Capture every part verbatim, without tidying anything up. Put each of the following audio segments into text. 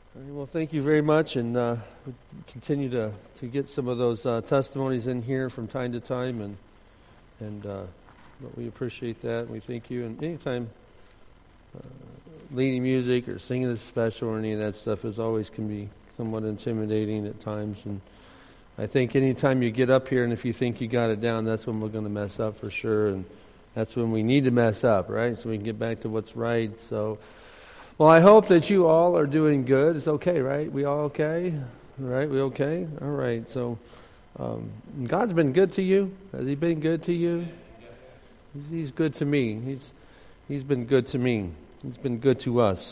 Well, thank you very much, and uh, we continue to, to get some of those uh, testimonies in here from time to time, and and uh, but we appreciate that, and we thank you. And anytime uh, leading music or singing is special or any of that stuff is always can be somewhat intimidating at times, and I think anytime you get up here and if you think you got it down, that's when we're going to mess up for sure, and that's when we need to mess up, right? So we can get back to what's right. So. Well, I hope that you all are doing good. It's okay, right? We all okay? Right? We okay? All right. So, um, God's been good to you. Has He been good to you? He's, he's good to me. He's He's been good to me. He's been good to us.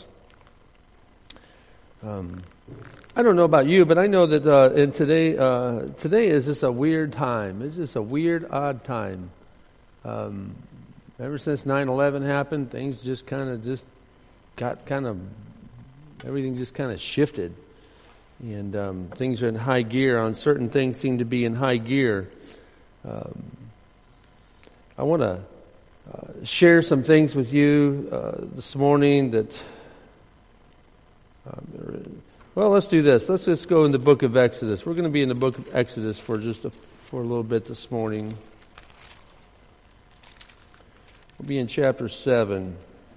Um, I don't know about you, but I know that uh, in today uh, today is just a weird time. It's just a weird, odd time. Um, ever since nine eleven happened, things just kind of just. got kind of, everything just kind of shifted. And um, things are in high gear. On certain things seem to be in high gear. Um, I want to uh, share some things with you uh, this morning that, um, well, let's do this. Let's just go in the book of Exodus. We're going to be in the book of Exodus for just a, for a little bit this morning. We'll be in chapter seven.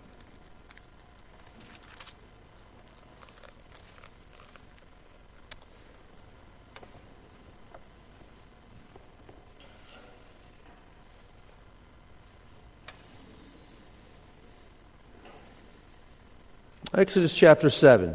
Exodus chapter seven.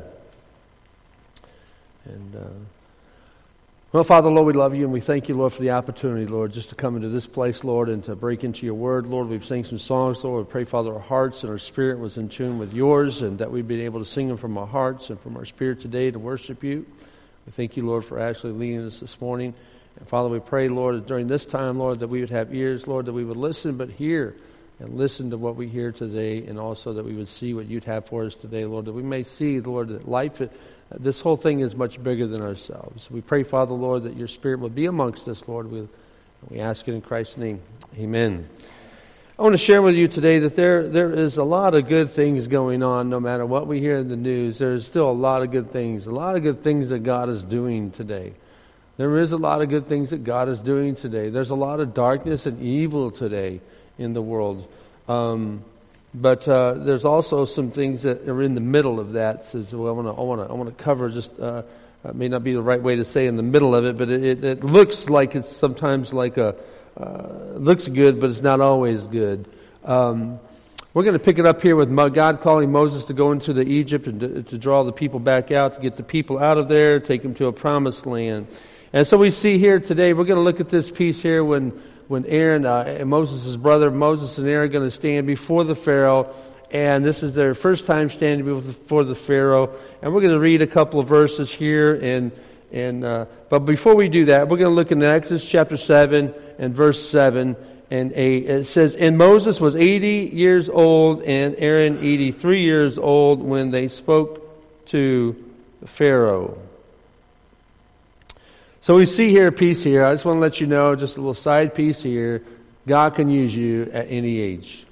And, uh, well, Father, Lord, we love you and we thank you, Lord, for the opportunity, Lord, just to come into this place, Lord, and to break into your word, Lord. We've sang some songs, Lord. We pray, Father, our hearts and our spirit was in tune with yours and that we've been able to sing them from our hearts and from our spirit today to worship you. We thank you, Lord, for actually leading us this morning. And, Father, we pray, Lord, that during this time, Lord, that we would have ears, Lord, that we would listen but hear and listen to what we hear today, and also that we would see what you'd have for us today, Lord, that we may see, Lord, that life, this whole thing is much bigger than ourselves. We pray, Father, Lord, that your Spirit will be amongst us, Lord. We, we ask it in Christ's name. Amen. I want to share with you today that there there is a lot of good things going on, no matter what we hear in the news. There's still a lot of good things, a lot of good things that God is doing today. There is a lot of good things that God is doing today. There's a lot of darkness and evil today in the world. Um, but uh, there's also some things that are in the middle of that. So, so I want to I want to I want to cover just uh, it may not be the right way to say in the middle of it, but it, it, it looks like it's sometimes like a uh, looks good, but it's not always good. Um, we're going to pick it up here with God calling Moses to go into the Egypt and to, to draw the people back out, to get the people out of there, take them to a promised land. And so we see here today, we're going to look at this piece here when when Aaron, uh, Moses' brother, Moses and Aaron are going to stand before the Pharaoh, and this is their first time standing before the Pharaoh. And we're going to read a couple of verses here, and and uh, but before we do that, we're going to look in Exodus chapter seven and verse seven and eight. It says, "And Moses was eighty years old, and Aaron eighty-three years old when they spoke to the Pharaoh." So we see here a piece here. I just want to let you know, just a little side piece here. God can use you at any age.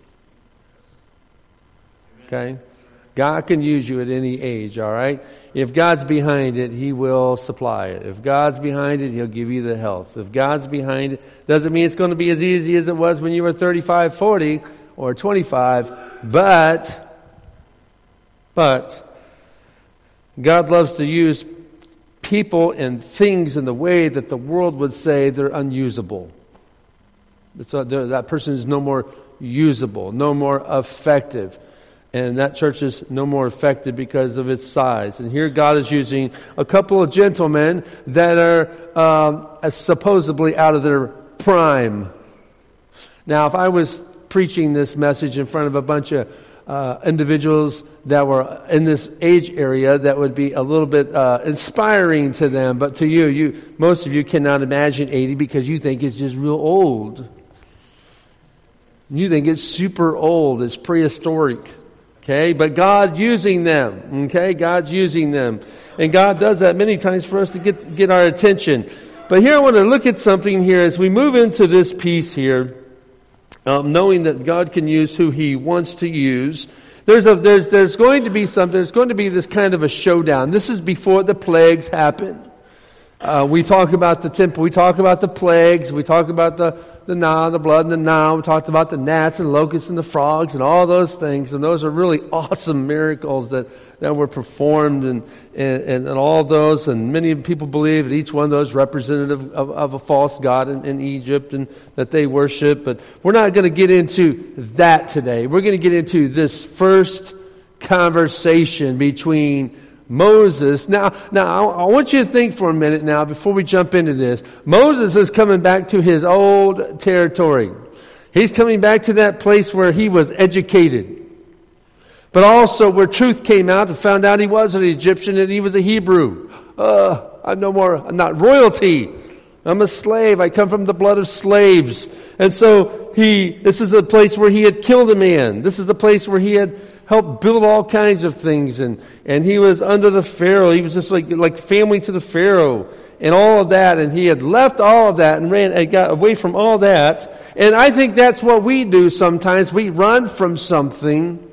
Okay? God can use you at any age, all right? If God's behind it, He will supply it. If God's behind it, He'll give you the health. If God's behind it, doesn't mean it's going to be as easy as it was when you were thirty-five, forty, or twenty-five, but, but, God loves to use people and things in the way that the world would say they're unusable. It's a, that person is no more usable, no more effective. And that church is no more effective because of its size. And here God is using a couple of gentlemen that are um, supposedly out of their prime. Now, if I was preaching this message in front of a bunch of Uh, individuals that were in this age area, that would be a little bit uh, inspiring to them. But to you, you most of you cannot imagine eighty because you think it's just real old. You think it's super old. It's prehistoric. Okay, but God's using them. Okay, God's using them, and God does that many times for us to get get our attention. But here I want to look at something here as we move into this piece here. Um, knowing that God can use who He wants to use, There's a, there's, there's going to be something, there's going to be this kind of a showdown. This is before the plagues happen. Uh, we talk about the temple, we talk about the plagues, we talk about the, the Nile, the blood and the Nile, we talked about the gnats and locusts and the frogs and all those things, and those are really awesome miracles that, that were performed and, and, and all those, and many people believe that each one of those representative of, of a false god in, in Egypt and that they worship, but we're not going to get into that today. We're going to get into this first conversation between Moses. Now, now I want you to think for a minute now before we jump into this. Moses is coming back to his old territory. He's coming back to that place where he was educated. But also where truth came out and found out he was an Egyptian and he was a Hebrew. Uh, I'm no more, I'm not royalty. I'm a slave. I come from the blood of slaves. And so he, this is the place where he had killed a man. This is the place where he had helped build all kinds of things, and, and he was under the Pharaoh. He was just like, like family to the Pharaoh and all of that, and he had left all of that and ran and got away from all that. And I think that's what we do sometimes. We run from something,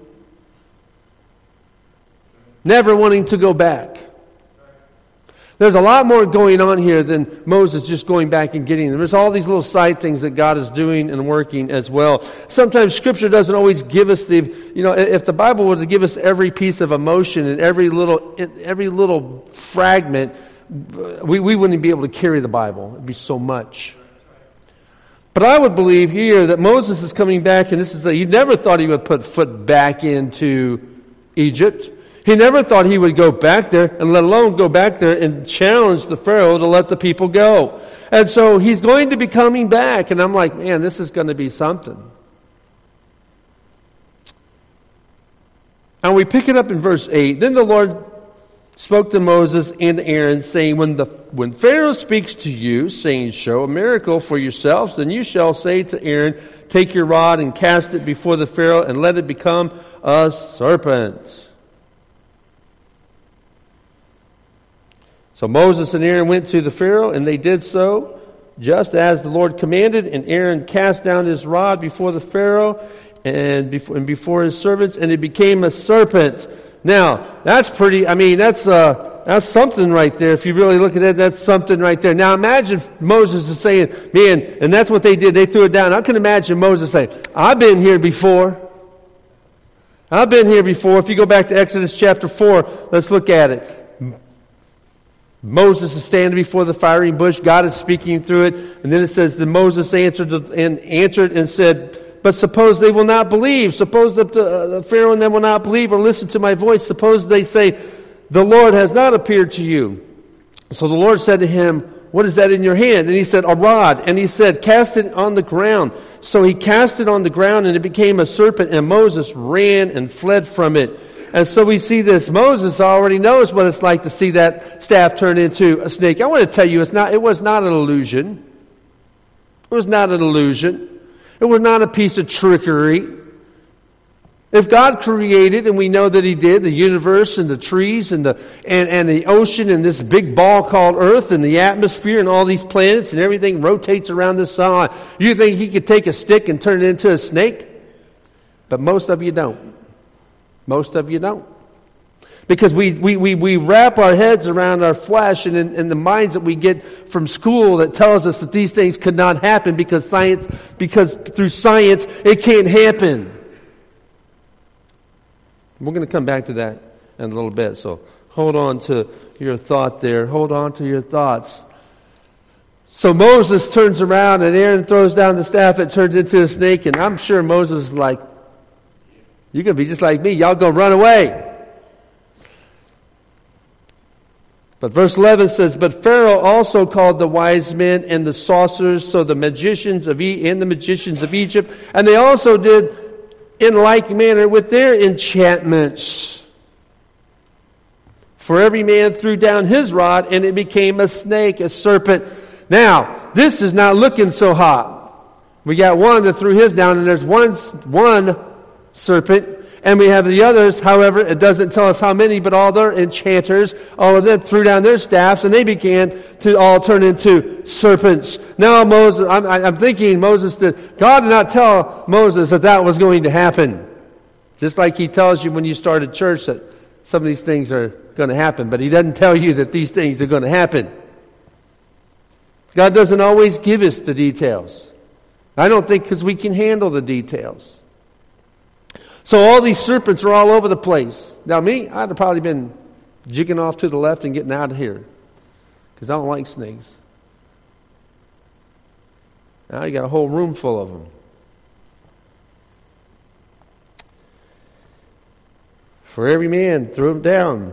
never wanting to go back. There's a lot more going on here than Moses just going back and getting them. There's all these little side things that God is doing and working as well. Sometimes Scripture doesn't always give us the, you know, if the Bible were to give us every piece of emotion and every little, every little fragment, we, we wouldn't be able to carry the Bible. It'd be so much. But I would believe here that Moses is coming back, and this is the, he never thought he would put foot back into Egypt. He never thought he would go back there, and let alone go back there and challenge the Pharaoh to let the people go. And so he's going to be coming back, and I'm like, man, this is going to be something. And we pick it up in verse eight. Then the Lord spoke to Moses and Aaron, saying, When the when Pharaoh speaks to you, saying, show a miracle for yourselves, then you shall say to Aaron, take your rod and cast it before the Pharaoh, and let it become a serpent. So Moses and Aaron went to the Pharaoh, and they did so, just as the Lord commanded. And Aaron cast down his rod before the Pharaoh and before, and before his servants, and it became a serpent. Now, that's pretty, I mean, that's uh, that's something right there. If you really look at it, that's something right there. Now imagine Moses is saying, man, and that's what they did. They threw it down. I can imagine Moses saying, I've been here before. I've been here before. If you go back to Exodus chapter four, let's look at it. Moses is standing before the fiery bush. God is speaking through it. And then it says that Moses answered and answered and said, but suppose they will not believe. Suppose that the, uh, the Pharaoh and them will not believe or listen to my voice. Suppose they say, the Lord has not appeared to you. So the Lord said to him, what is that in your hand? And he said, a rod. And he said, cast it on the ground. So he cast it on the ground, and it became a serpent, and Moses ran and fled from it. And so we see this. Moses already knows what it's like to see that staff turn into a snake. I want to tell you, it's not, it was not an illusion. It was not an illusion. It was not a piece of trickery. If God created, and we know that He did, the universe and the trees and the and, and the ocean and this big ball called Earth and the atmosphere and all these planets and everything rotates around the sun, you think He could take a stick and turn it into a snake? But most of you don't. Most of you don't. Because we, we, we, we wrap our heads around our flesh and in, in the minds that we get from school that tells us that these things could not happen because science, because through science it can't happen. We're going to come back to that in a little bit. So hold on to your thought there. Hold on to your thoughts. So Moses turns around and Aaron throws down the staff. It turns into a snake. And I'm sure Moses is like, you're going to be just like me. Y'all going to run away. But verse eleven says, but Pharaoh also called the wise men and the sorcerers, so the magicians of e- and the magicians of Egypt, and they also did in like manner with their enchantments. For every man threw down his rod, and it became a snake, a serpent. Now, this is not looking so hot. We got one that threw his down, and there's one one serpent. And we have the others, however, it doesn't tell us how many, but all their enchanters, all of them threw down their staffs, and they began to all turn into serpents. Now Moses, I'm, I'm thinking Moses did, God did not tell Moses that that was going to happen. Just like He tells you when you start a church that some of these things are going to happen, but He doesn't tell you that these things are going to happen. God doesn't always give us the details. I don't think because we can handle the details. So all these serpents are all over the place. Now me, I'd have probably been jigging off to the left and getting out of here because I don't like snakes. Now you got a whole room full of them. For every man, threw them down.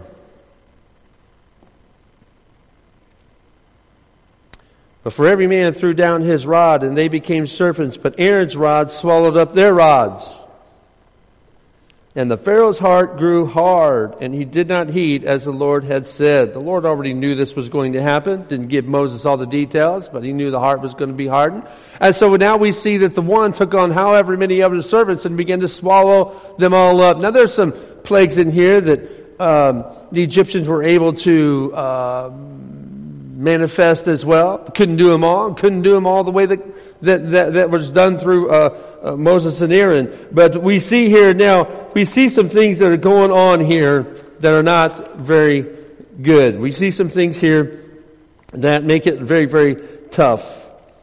But for every man threw down his rod, and they became serpents. But Aaron's rod swallowed up their rods. And the Pharaoh's heart grew hard, and he did not heed as the Lord had said. The Lord already knew this was going to happen. Didn't give Moses all the details, but he knew the heart was going to be hardened. And so now we see that the one took on however many other servants and began to swallow them all up. Now there's some plagues in here that um, the Egyptians were able to uh, manifest as well. Couldn't do them all. Couldn't do them all the way that that that, that was done through uh, uh, Moses and Aaron. But we see here now, we see some things that are going on here that are not very good. We see some things here that make it very, very tough.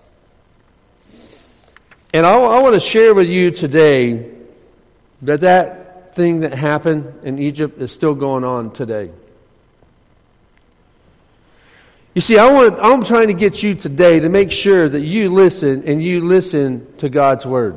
And I, I want to share with you today that that thing that happened in Egypt is still going on today. You see, I want, I'm trying to get you today to make sure that you listen and you listen to God's Word.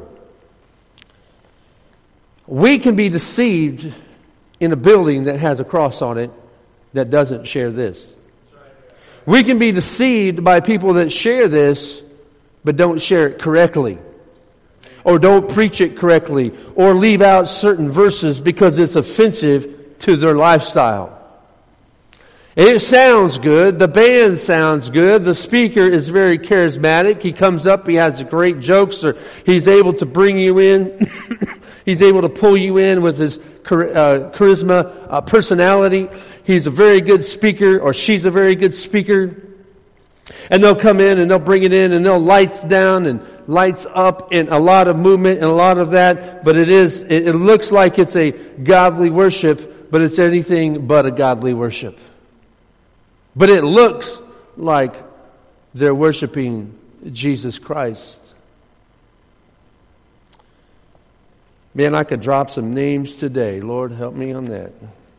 We can be deceived in a building that has a cross on it that doesn't share this. We can be deceived by people that share this but don't share it correctly. Or don't preach it correctly. Or leave out certain verses because it's offensive to their lifestyle. It sounds good. The band sounds good. The speaker is very charismatic. He comes up. He has great jokes. Or he's able to bring you in. He's able to pull you in with his uh, charisma, uh, personality. He's a very good speaker, or she's a very good speaker. And they'll come in and they'll bring it in and they'll lights down and lights up and a lot of movement and a lot of that. But it is, it, it looks like it's a godly worship, but it's anything but a godly worship. But it looks like they're worshiping Jesus Christ. Man, I could drop some names today. Lord, help me on that.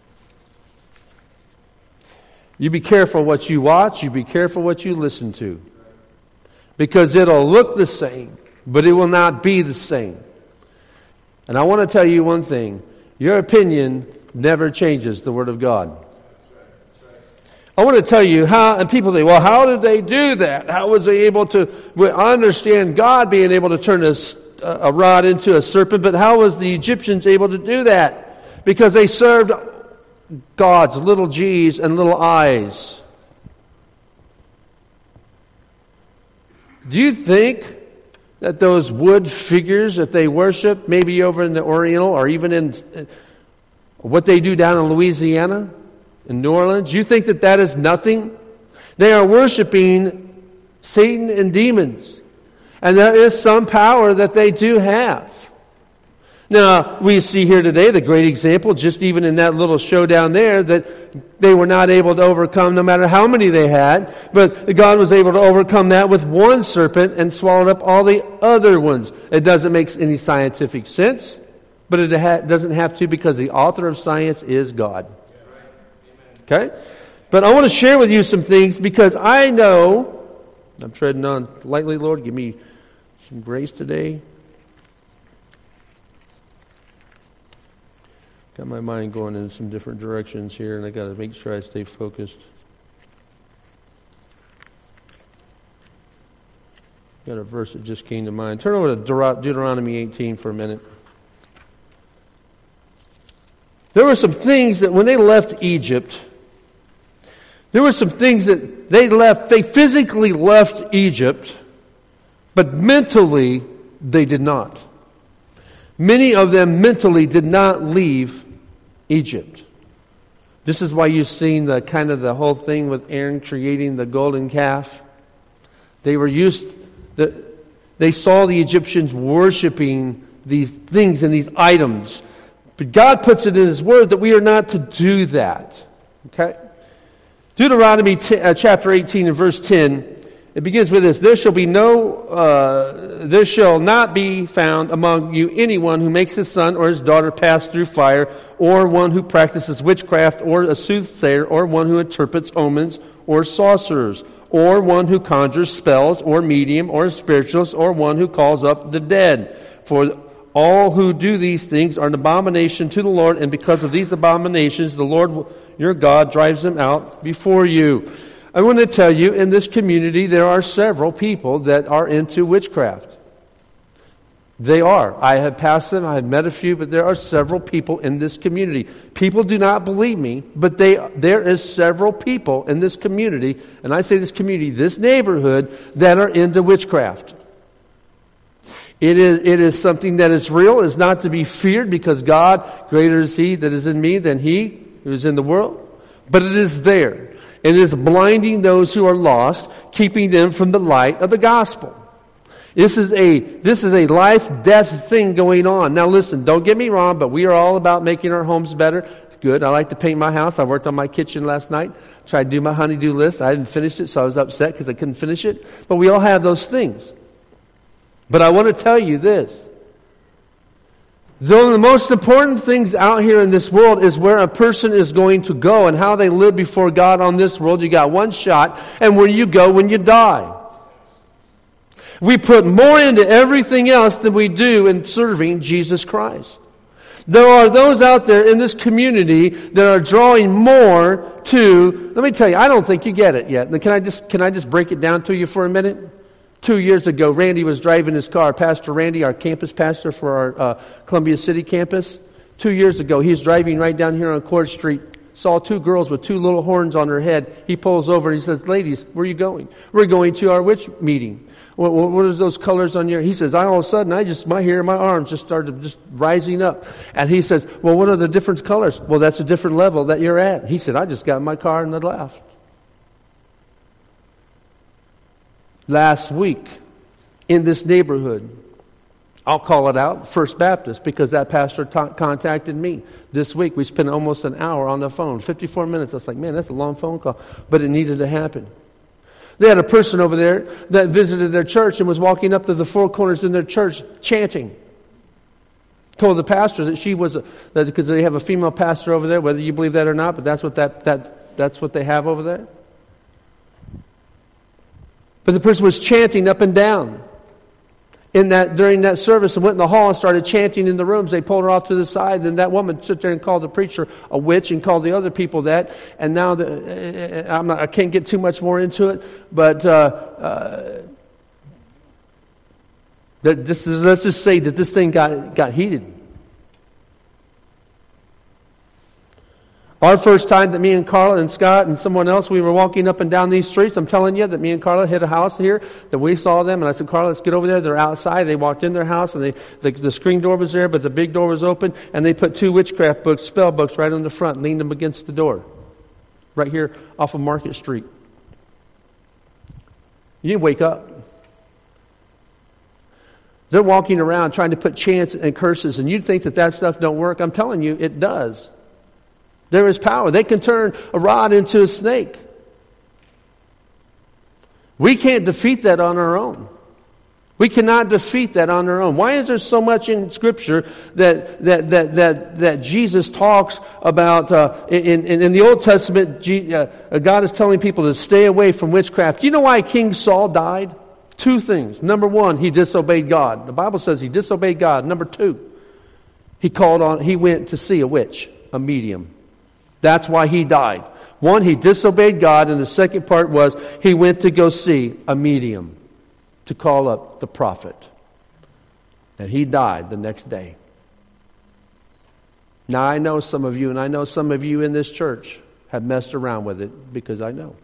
You be careful what you watch. You be careful what you listen to. Because it'll look the same, but it will not be the same. And I want to tell you one thing. Your opinion never changes the Word of God. I want to tell you how, and people say, well, how did they do that? How was they able to, I understand God being able to turn a, a rod into a serpent, but how was the Egyptians able to do that? Because they served gods, little g's and little i's. Do you think that those wood figures that they worship, maybe over in the Oriental or even in what they do down in Louisiana, in New Orleans, you think that that is nothing? They are worshiping Satan and demons. And there is some power that they do have. Now, we see here today the great example, just even in that little show down there, that they were not able to overcome no matter how many they had. But God was able to overcome that with one serpent and swallowed up all the other ones. It doesn't make any scientific sense, but it ha- doesn't have to because the author of science is God. Okay? But I want to share with you some things because I know, I'm treading on lightly, Lord, give me some grace today. Got my mind going in some different directions here, and I got to make sure I stay focused. Got a verse that just came to mind. Turn over to Deuteronomy eighteen for a minute. There were some things that when they left Egypt, there were some things that they left, they physically left Egypt, but mentally they did not. Many of them mentally did not leave Egypt. This is why you've seen the kind of the whole thing with Aaron creating the golden calf. They were used, the, they saw the Egyptians worshiping these things and these items. But God puts it in His Word that we are not to do that. Okay? Deuteronomy t- uh, chapter eighteen and verse ten, it begins with this: There shall be no, uh, there shall not be found among you anyone who makes his son or his daughter pass through fire, or one who practices witchcraft, or a soothsayer, or one who interprets omens, or sorcerers, or one who conjures spells, or medium, or spiritualist, or one who calls up the dead. For all who do these things are an abomination to the Lord, and because of these abominations, the Lord your God drives them out before you. I want to tell you, in this community, there are several people that are into witchcraft. They are. I have passed them, I have met a few, but there are several people in this community. People do not believe me, but they there is several people in this community, and I say this community, this neighborhood, that are into witchcraft. It is, it is something that is real, is not to be feared, because God, greater is He that is in me than he who is in the world. But it is there. It is blinding those who are lost, keeping them from the light of the gospel. This is a, this is a life-death thing going on. Now listen, don't get me wrong, but we are all about making our homes better. Good. I like to paint my house. I worked on my kitchen last night. Tried to do my honey-do list. I didn't finish it, so I was upset because I couldn't finish it. But we all have those things. But I want to tell you this. One of the most important things out here in this world is where a person is going to go and how they live before God on this world. You got one shot, and where you go when you die. We put more into everything else than we do in serving Jesus Christ. There are those out there in this community that are drawing more to, let me tell you, I don't think you get it yet. Can I just, can I just break it down to you for a minute? Two years ago, Randy was driving his car. Pastor Randy, our campus pastor for our uh, Columbia City campus. Two years ago, he's driving right down here on Court Street. Saw two girls with two little horns on their head. He pulls over and he says, "Ladies, where are you going?" "We're going to our witch meeting." What, what, what are those colors on your? He says, "I all of a sudden, I just my hair, my arms just started just rising up." And he says, "Well, what are the different colors?" "Well, that's a different level that you're at." He said, "I just got in my car and I left." Last week, in this neighborhood, I'll call it out, First Baptist, because that pastor ta- contacted me this week. We spent almost an hour on the phone, fifty-four minutes. I was like, man, that's a long phone call. But it needed to happen. They had a person over there that visited their church and was walking up to the four corners in their church chanting. Told the pastor that she was, a, that because they have a female pastor over there, whether you believe that or not, but that's what that, that that's what they have over there. But the person was chanting up and down in that during that service, and went in the hall and started chanting in the rooms. They pulled her off to the side, and that woman stood there and called the preacher a witch and called the other people that. And now the, I'm not, I can't get too much more into it, but uh, uh, that this is, let's just say that this thing got got heated. Our first time that me and Carla and Scott and someone else, we were walking up and down these streets, I'm telling you that me and Carla hit a house here, that we saw them, and I said, "Carla, let's get over there." They're outside. They walked in their house, and they, the, the screen door was there, but the big door was open, and they put two witchcraft books, spell books, right on the front, leaned them against the door. Right here off of Market Street. You didn't wake up. They're walking around trying to put chants and curses, and you'd think that that stuff don't work. I'm telling you, it does. There is power. They can turn a rod into a snake. We can't defeat that on our own. We cannot defeat that on our own. Why is there so much in Scripture that that that that, that Jesus talks about uh, in, in in the Old Testament? G, uh, God is telling people to stay away from witchcraft. Do you know why King Saul died? Two things. Number one, he disobeyed God. The Bible says he disobeyed God. Number two, he called on. He went to see a witch, a medium. That's why he died. One, he disobeyed God, and the second part was he went to go see a medium to call up the prophet. And he died the next day. Now, I know some of you, and I know some of you in this church have messed around with it, because I know.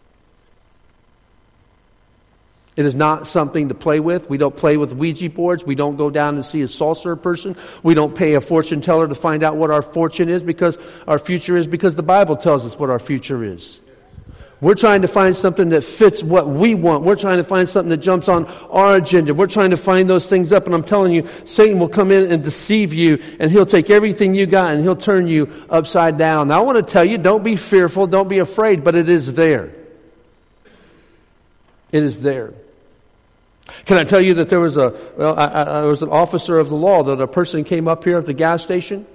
It is not something to play with. We don't play with Ouija boards. We don't go down and see a sorcerer person. We don't pay a fortune teller to find out what our fortune is, because our future is, because the Bible tells us what our future is. We're trying to find something that fits what we want. We're trying to find something that jumps on our agenda. We're trying to find those things up. And I'm telling you, Satan will come in and deceive you, and he'll take everything you got and he'll turn you upside down. Now, I want to tell you, don't be fearful, don't be afraid, but it is there. It is there. Can I tell you that there was a well, I, I, there was an officer of the law that a person came up here at the gas station,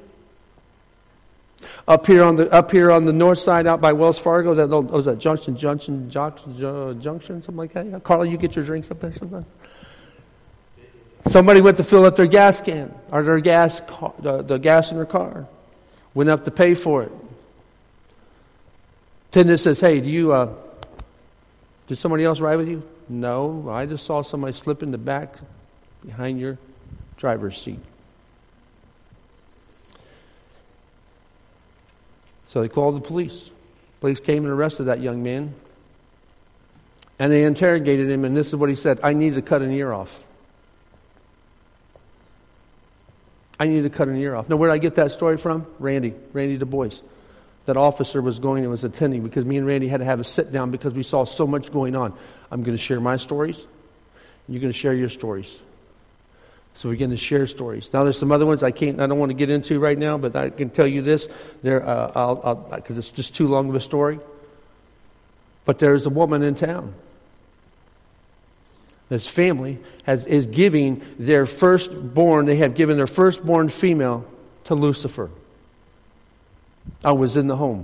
up here on the up here on the north side, out by Wells Fargo. That was that Junction, Junction, Junction, Junction, something like that. Yeah. Carla, you get your drinks up there sometime. Somebody went to fill up their gas can or their gas car, the, the gas in their car. Went up to pay for it. Attendant says, "Hey, do you? Uh, did somebody else ride with you?" "No, I just saw somebody slip in the back behind your driver's seat." So they called the police. Police came and arrested that young man. And they interrogated him, and this is what he said: "I need to cut an ear off. I need to cut an ear off." Now, where did I get that story from? Randy. Randy Du Bois. That officer was going and was attending because me and Randy had to have a sit down because we saw so much going on. I'm going to share my stories. And you're going to share your stories. So we're going to share stories. Now there's some other ones I can't, I don't want to get into right now, but I can tell you this. There, uh, I'll, I'll, because it's just too long of a story. But there's a woman in town. This family has is giving their firstborn. They have given their firstborn female to Lucifer. I was in the home.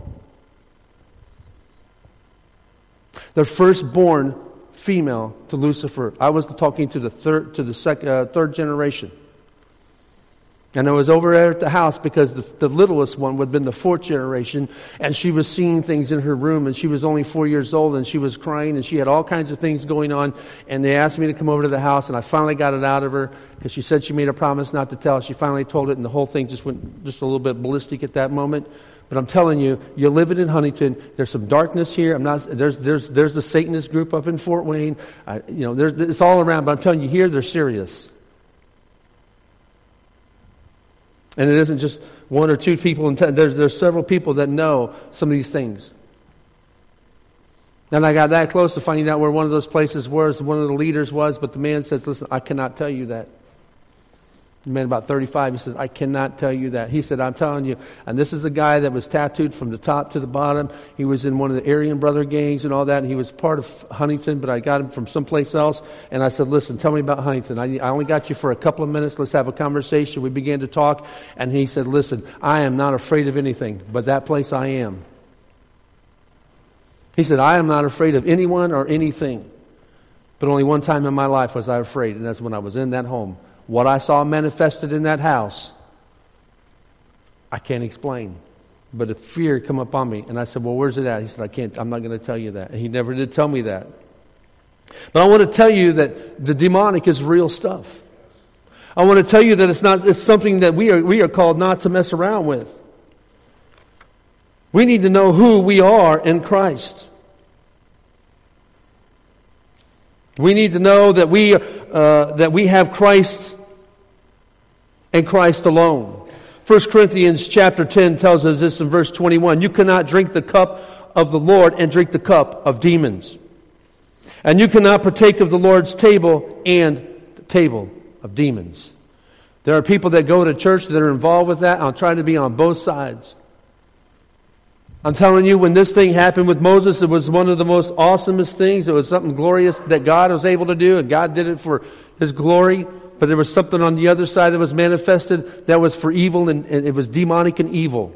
Their firstborn female to Lucifer. I was talking to the third, to the second, uh, third generation. And I was over there at the house because the, the littlest one would have been the fourth generation, and she was seeing things in her room, and she was only four years old, and she was crying, and she had all kinds of things going on, and they asked me to come over to the house, and I finally got it out of her, because she said she made a promise not to tell. She finally told it, and the whole thing just went just a little bit ballistic at that moment. But I'm telling you, you're living in Huntington. There's some darkness here. I'm not. There's there's there's the Satanist group up in Fort Wayne. I, you know, there's it's all around. But I'm telling you, here they're serious. And it isn't just one or two people. In ten. There's there's several people that know some of these things. And I got that close to finding out where one of those places was, one of the leaders was. But the man says, "Listen, I cannot tell you that." The man about thirty-five, he says, "I cannot tell you that." He said, "I'm telling you." And this is a guy that was tattooed from the top to the bottom. He was in one of the Aryan Brother gangs and all that. And he was part of Huntington, but I got him from someplace else. And I said, "Listen, tell me about Huntington. I, I only got you for a couple of minutes. Let's have a conversation." We began to talk. And he said, "Listen, I am not afraid of anything, but that place I am." He said, "I am not afraid of anyone or anything. But only one time in my life was I afraid, and that's when I was in that home. What I saw manifested in that house, I can't explain. But a fear come upon me." And I said, "Well, where's it at?" He said, I can't, I'm not going to tell you that." And he never did tell me that. But I want to tell you that the demonic is real stuff. I want to tell you that it's not, it's something that we are, we are called not to mess around with. We need to know who we are in Christ. We need to know that we, uh, that we have Christ and Christ alone. First Corinthians chapter ten tells us this in verse twenty-one. "You cannot drink the cup of the Lord and drink the cup of demons. And you cannot partake of the Lord's table and the table of demons." There are people that go to church that are involved with that. I'm trying to be on both sides. I'm telling you, when this thing happened with Moses, it was one of the most awesomest things. It was something glorious that God was able to do, and God did it for His glory. But there was something on the other side that was manifested that was for evil, and, and it was demonic and evil.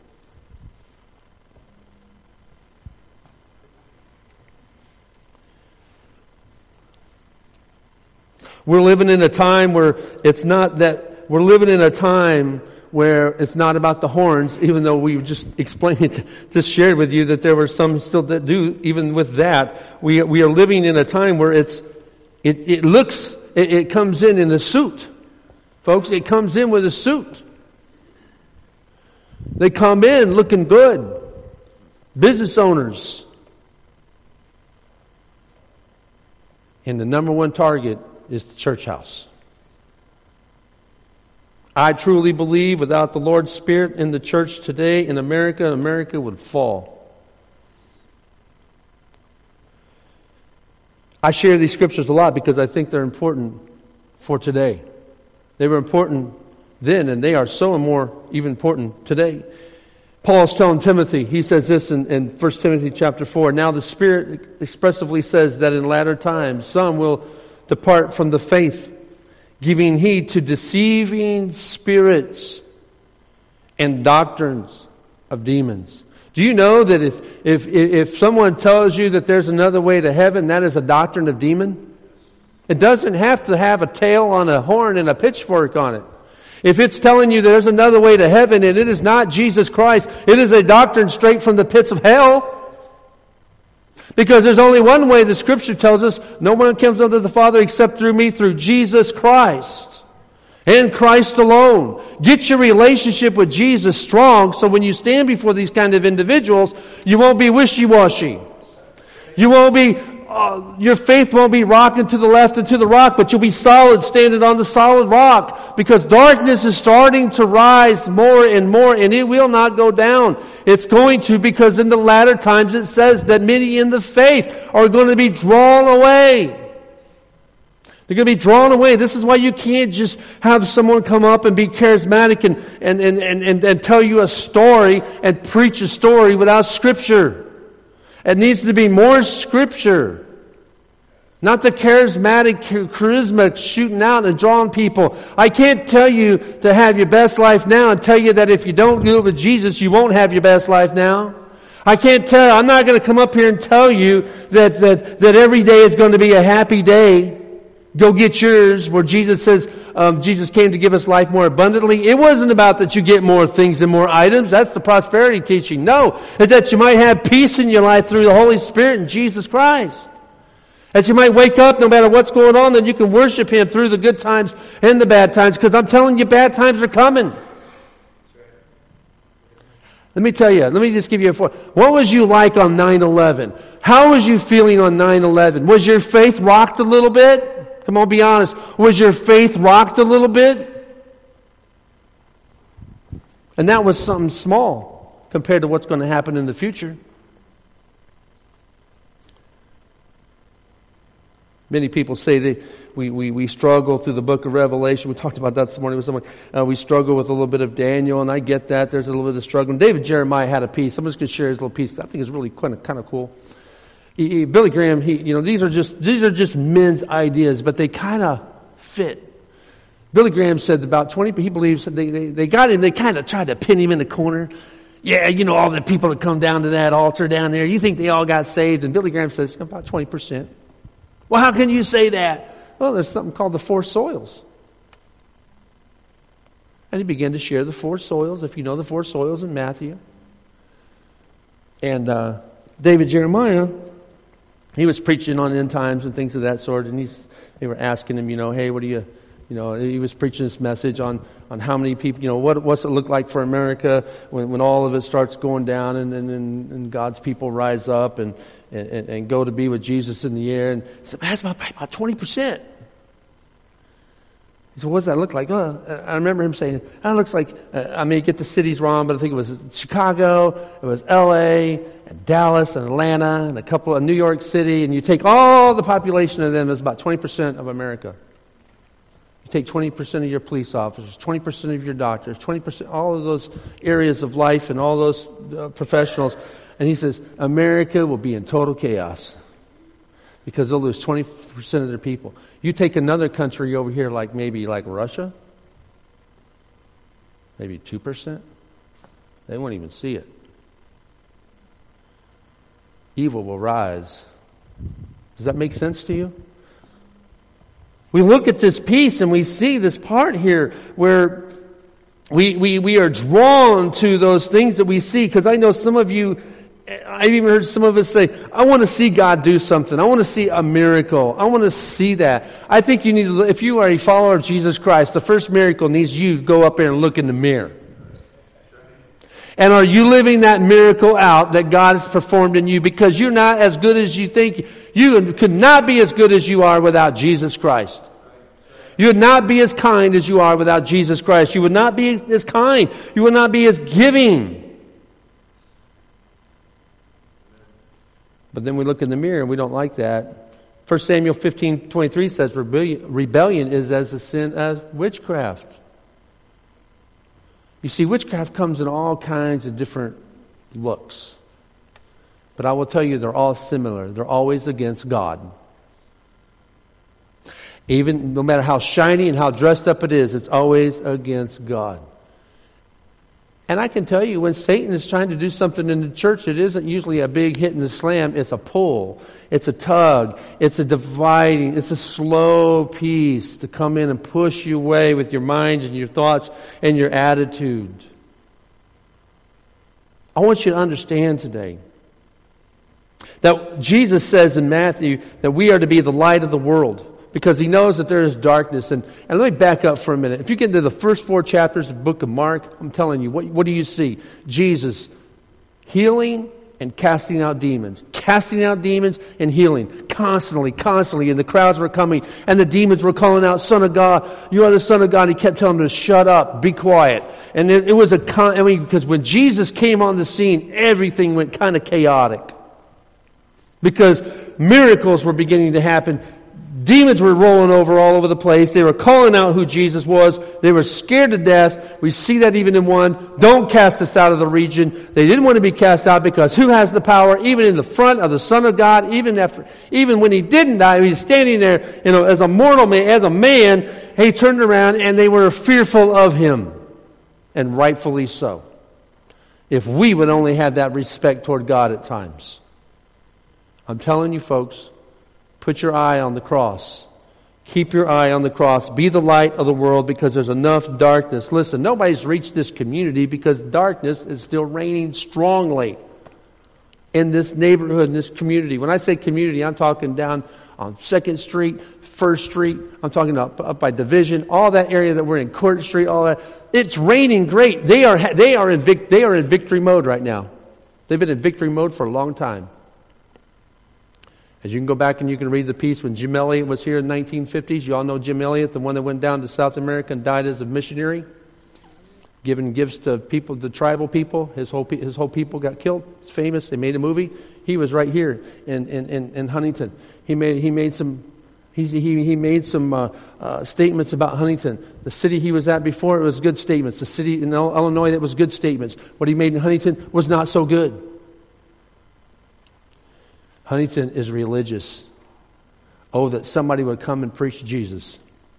We're living in a time where it's not that, we're living in a time where it's not about the horns, even though we just explained it, just shared with you that there were some still that do, even with that. We, we are living in a time where it's, it, it looks, it, it comes in in a suit. Folks, it comes in with a suit. They come in looking good. Business owners. And the number one target is the church house. I truly believe without the Lord's Spirit in the church today in America, America would fall. I share these scriptures a lot because I think they're important for today. They were important then, and they are so more even important today. Paul's telling Timothy, he says this in, in First Timothy chapter four, now the Spirit expressively says that in latter times some will depart from the faith, giving heed to deceiving spirits and doctrines of demons. Do you know that if, if, if someone tells you that there's another way to heaven, that is a doctrine of demon? It doesn't have to have a tail on a horn and a pitchfork on it. If it's telling you there's another way to heaven and it is not Jesus Christ, it is a doctrine straight from the pits of hell. Because there's only one way the Scripture tells us, no one comes unto the Father except through me, through Jesus Christ. And Christ alone. Get your relationship with Jesus strong so when you stand before these kind of individuals, you won't be wishy-washy. You won't be, uh, your faith won't be rocking to the left and to the rock, but you'll be solid standing on the solid rock. Because darkness is starting to rise more and more, and it will not go down. It's going to, because in the latter times it says that many in the faith are going to be drawn away. They're going to be drawn away. This is why you can't just have someone come up and be charismatic and, and, and, and, and, and tell you a story and preach a story without Scripture. It needs to be more Scripture. Not the charismatic charisma shooting out and drawing people. I can't tell you to have your best life now and tell you that if you don't do it with Jesus, you won't have your best life now. I can't tell, I'm not going to come up here and tell you that, that, that every day is going to be a happy day. Go get yours, where Jesus says, um, Jesus came to give us life more abundantly. It wasn't about that you get more things and more items. That's the prosperity teaching. No, it's that you might have peace in your life through the Holy Spirit and Jesus Christ. That you might wake up no matter what's going on, then you can worship Him through the good times and the bad times. Because I'm telling you, bad times are coming. Let me tell you, let me just give you a four. What was you like on nine eleven? How was you feeling on nine eleven? Was your faith rocked a little bit? Come on, be honest. Was your faith rocked a little bit? And that was something small compared to what's going to happen in the future. Many people say that we, we, we struggle through the book of Revelation. We talked about that this morning with someone. Uh, we struggle with a little bit of Daniel, and I get that. There's a little bit of struggle. And David Jeremiah had a piece. I'm just going to share his little piece. I think it's really kind of, kind of cool. He, he, Billy Graham, he, you know, these are just these are just men's ideas, but they kind of fit. Billy Graham said about twenty. He believes they, they they got him. They kind of tried to pin him in the corner. Yeah, you know, all the people that come down to that altar down there. You think they all got saved? And Billy Graham says about twenty percent. Well, how can you say that? Well, there's something called the four soils. And he began to share the four soils, if you know the four soils in Matthew. And uh, David Jeremiah, he was preaching on end times and things of that sort. And he's, they were asking him, you know, hey, what do you, you know, he was preaching this message on, on how many people, you know, what what's it look like for America when, when all of it starts going down and, and, and God's people rise up and, and, and go to be with Jesus in the air. And he said, that's about, about twenty percent. He said, what does that look like? Oh, I remember him saying, that looks like, uh, I may get the cities wrong, but I think it was Chicago, it was L A, and Dallas, and Atlanta, and a couple of New York City, and you take all the population of them, it's about twenty percent of America. You take twenty percent of your police officers, twenty percent of your doctors, twenty percent, all of those areas of life and all those uh, professionals, and he says, America will be in total chaos because they'll lose twenty percent of their people. You take another country over here like maybe like Russia, maybe two percent, they won't even see it. Evil will rise. Does that make sense to you? We look at this piece and we see this part here where we, we, we are drawn to those things that we see. Because I know some of you, I've even heard some of us say, I want to see God do something. I want to see a miracle. I want to see that. I think you need to, if you are a follower of Jesus Christ, the first miracle needs you to go up there and look in the mirror. And are you living that miracle out that God has performed in you? Because you're not as good as you think. You could not be as good as you are without Jesus Christ. You would not be as kind as you are without Jesus Christ. You would not be as kind. You would not be as giving. But then we look in the mirror and we don't like that. First Samuel fifteen twenty-three says rebellion, rebellion is as a sin as witchcraft. You see, witchcraft comes in all kinds of different looks. But I will tell you, they're all similar. They're always against God. Even no matter how shiny and how dressed up it is, it's always against God. And I can tell you, when Satan is trying to do something in the church, it isn't usually a big hit and a slam. It's a pull. It's a tug. It's a dividing. It's a slow piece to come in and push you away with your mind and your thoughts and your attitude. I want you to understand today that Jesus says in Matthew that we are to be the light of the world, because he knows that there is darkness. And, and let me back up for a minute. If you get into the first four chapters of the book of Mark, I'm telling you, what, what do you see? Jesus healing and casting out demons. Casting out demons and healing. Constantly, constantly. And the crowds were coming. And the demons were calling out, Son of God, you are the Son of God. He kept telling them to shut up, be quiet. And it, it was a, con- I mean, because when Jesus came on the scene, everything went kind of chaotic. Because miracles were beginning to happen. Demons were rolling over all over the place. They were calling out who Jesus was. They were scared to death. We see that even in one. Don't cast us out of the region. They didn't want to be cast out because who has the power? Even in the front of the Son of God, even after, even when he didn't die, he was standing there, you know, as a mortal man, as a man, he turned around and they were fearful of him. And rightfully so. If we would only have that respect toward God at times. I'm telling you folks, put your eye on the cross. Keep your eye on the cross. Be the light of the world, because there's enough darkness. Listen, nobody's reached this community because darkness is still reigning strongly in this neighborhood, in this community. When I say community, I'm talking down on second Street, first Street. I'm talking up, up by Division, all that area that we're in, Court Street, all that. It's raining great. They are, they are in vic, they are in victory mode right now. They've been in victory mode for a long time. As you can go back and you can read the piece when Jim Elliot was here in the nineteen fifties. You all know Jim Elliot, the one that went down to South America and died as a missionary, giving gifts to people, the tribal people. His whole his whole people got killed. It's famous. They made a movie. He was right here in in, in, in Huntington. He made he made some he he he made some uh, uh, statements about Huntington. The city he was at before, it was good statements. The city in Illinois, that was good statements. What he made in Huntington was not so good. Huntington is religious. Oh, that somebody would come and preach Jesus.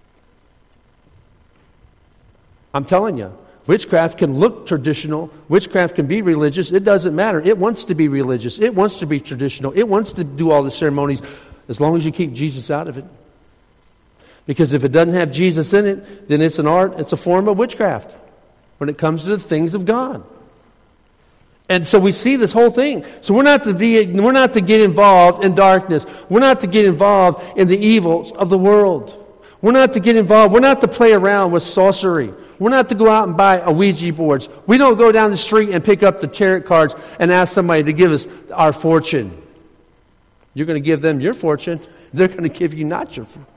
I'm telling you, witchcraft can look traditional. Witchcraft can be religious. It doesn't matter. It wants to be religious. It wants to be traditional. It wants to do all the ceremonies, as long as you keep Jesus out of it. Because if it doesn't have Jesus in it, then it's an art, it's a form of witchcraft when it comes to the things of God. And so we see this whole thing. So we're not to be, we're not to get involved in darkness. We're not to get involved in the evils of the world. We're not to get involved. We're not to play around with sorcery. We're not to go out and buy a Ouija boards. We don't go down the street and pick up the tarot cards and ask somebody to give us our fortune. You're going to give them your fortune. They're going to give you not your fortune.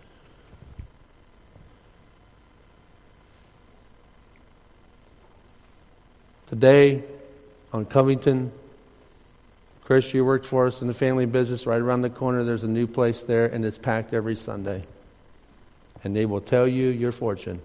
Today, on Covington, Chris, you worked for us in the family business right around the corner. There's a new place there, and it's packed every Sunday. And they will tell you your fortune.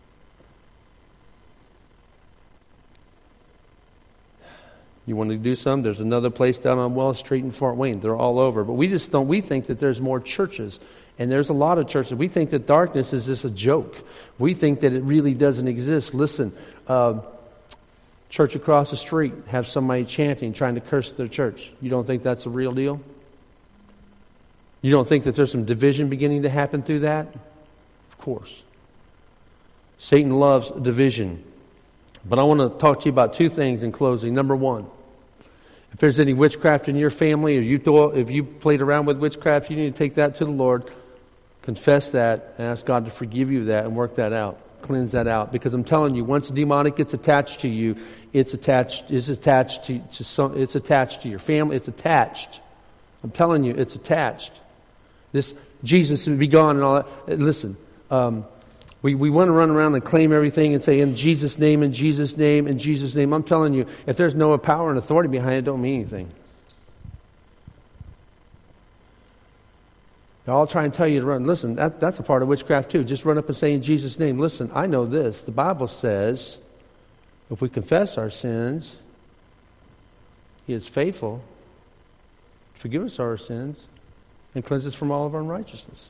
You want to do some? There's another place down on Wall Street in Fort Wayne. They're all over. But we just don't, we think that there's more churches. And there's a lot of churches. We think that darkness is just a joke. We think that it really doesn't exist. Listen, uh, church across the street, have somebody chanting, trying to curse their church. You don't think that's a real deal? You don't think that there's some division beginning to happen through that? Of course. Satan loves division. But I want to talk to you about two things in closing. Number one, if there's any witchcraft in your family, or you thought, if you played around with witchcraft, you need to take that to the Lord, confess that, and ask God to forgive you that and work that out. Cleanse that out, because I'm telling you, once demonic gets attached to you, it's attached. It's attached to, to some. It's attached to your family. It's attached. I'm telling you, it's attached. This Jesus would be gone and all that. Listen, um, we we want to run around and claim everything and say in Jesus' name, in Jesus' name, in Jesus' name. I'm telling you, if there's no power and authority behind it, it don't mean anything. They're all trying to tell you to run. Listen, that, that's a part of witchcraft too. Just run up and say in Jesus' name, listen, I know this. The Bible says if we confess our sins, He is faithful to forgive us our sins and cleanse us from all of our unrighteousness.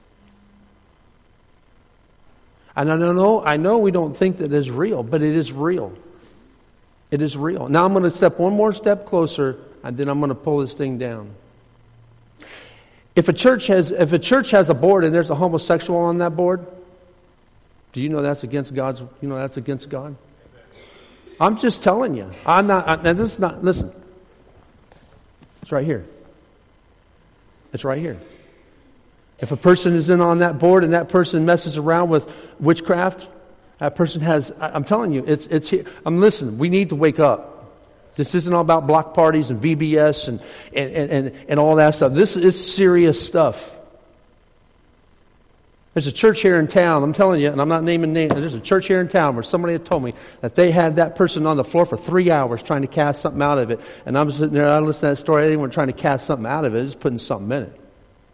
And I know, I know we don't think that it is real, but it is real. It is real. Now I'm going to step one more step closer, and then I'm going to pull this thing down. If a church has, if a church has a board and there's a homosexual on that board, do you know that's against God's? You know that's against God. I'm just telling you. I'm not. I, and this is not. Listen. It's right here. It's right here. If a person is in on that board and that person messes around with witchcraft, that person has. I'm telling you, it's it's. I'm listening. We need to wake up. This isn't all about block parties and V B S and and, and, and all that stuff. This is serious stuff. There's a church here in town, I'm telling you, and I'm not naming names, there's a church here in town where somebody had told me that they had that person on the floor for three hours trying to cast something out of it. And I'm sitting there, I listen to that story, they weren't trying to cast something out of it, just putting something in it.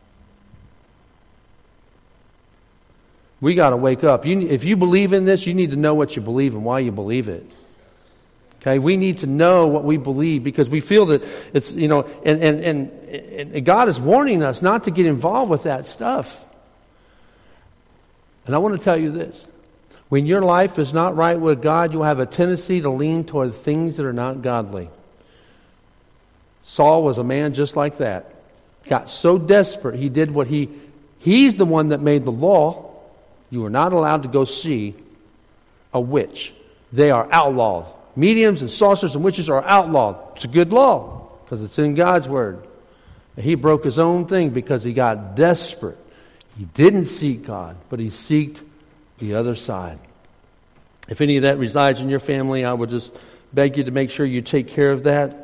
We got to wake up. You, if you believe in this, you need to know what you believe and why you believe it. Okay, we need to know what we believe because we feel that it's, you know, and, and, and, and God is warning us not to get involved with that stuff. And I want to tell you this. When your life is not right with God, you'll have a tendency to lean toward things that are not godly. Saul was a man just like that. Got so desperate, he did what he, he's the one that made the law. You are not allowed to go see a witch. They are outlawed. Mediums and sorcerers and witches are outlawed. It's a good law because it's in God's Word. And he broke his own thing because he got desperate. He didn't seek God, but he seeked the other side. If any of that resides in your family, I would just beg you to make sure you take care of that.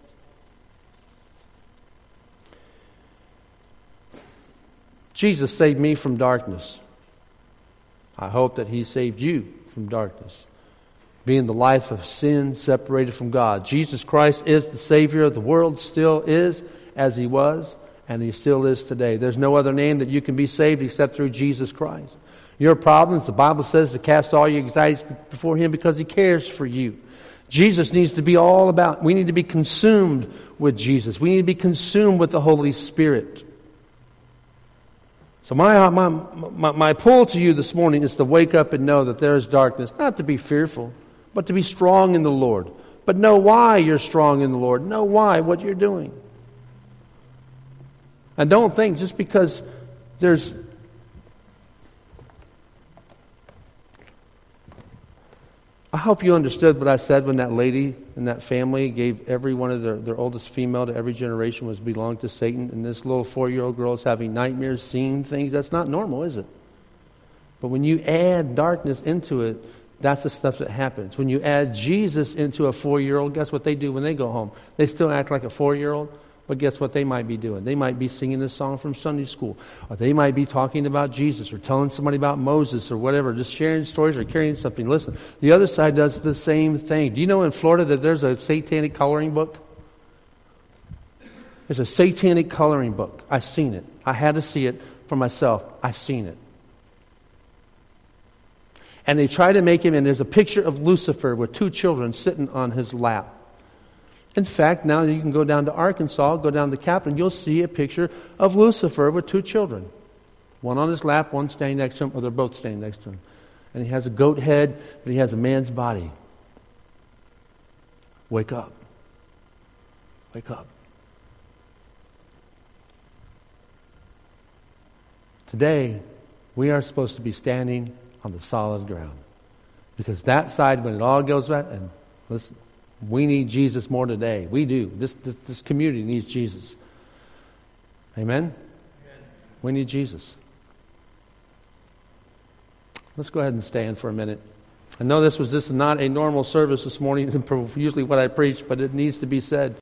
Jesus saved me from darkness. I hope that He saved you from darkness. Being the life of sin, separated from God. Jesus Christ is the Savior of the world, still is as He was, and He still is today. There's no other name that you can be saved except through Jesus Christ. Your problems, the Bible says to cast all your anxieties before Him because He cares for you. Jesus needs to be all about, we need to be consumed with Jesus. We need to be consumed with the Holy Spirit. So my, my, my, my pull to you this morning is to wake up and know that there is darkness, not to be fearful, but to be strong in the Lord. But know why you're strong in the Lord. Know why, what you're doing. And don't think just because there's... I hope you understood what I said when that lady and that family gave every one of their, their oldest female to every generation was belonged to Satan. And this little four-year-old girl is having nightmares, seeing things. That's not normal, is it? But when you add darkness into it, that's the stuff that happens. When you add Jesus into a four-year-old, guess what they do when they go home? They still act like a four-year-old, but guess what they might be doing? They might be singing this song from Sunday school, or they might be talking about Jesus, or telling somebody about Moses, or whatever, just sharing stories or carrying something. Listen, the other side does the same thing. Do you know in Florida that there's a satanic coloring book? There's a satanic coloring book. I've seen it. I had to see it for myself. I've seen it. And they try to make him, and there's a picture of Lucifer with two children sitting on his lap. In fact, now you can go down to Arkansas, go down to the Capitol, and you'll see a picture of Lucifer with two children. One on his lap, one standing next to him, or they're both standing next to him. And he has a goat head, but he has a man's body. Wake up. Wake up. Today, we are supposed to be standing on the solid ground. Because that side, when it all goes right, and listen, we need Jesus more today. We do. This, this, this community needs Jesus. Amen? Amen? We need Jesus. Let's go ahead and stand for a minute. I know this was this not a normal service this morning, usually what I preach, but it needs to be said.